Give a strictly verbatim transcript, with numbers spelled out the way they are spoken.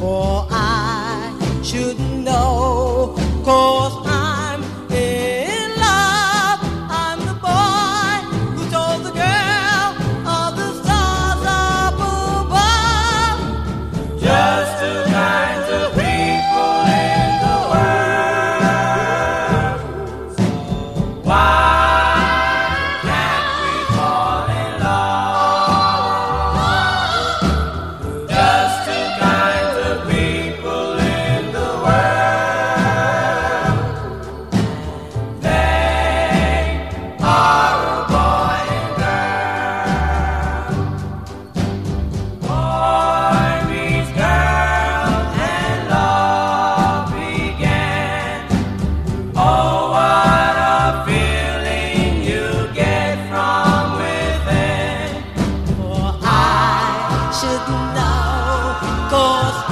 For I should know, 'cause I'm in love. I'm the boy who told the girl of the stars up above. Just two kinds of people in the world. Why can't we fall in love? Just two kinds of people in the world. They are a boy and girl. Boy meets girl and love began. Oh, what a feeling you get from within. For I should know, 'cause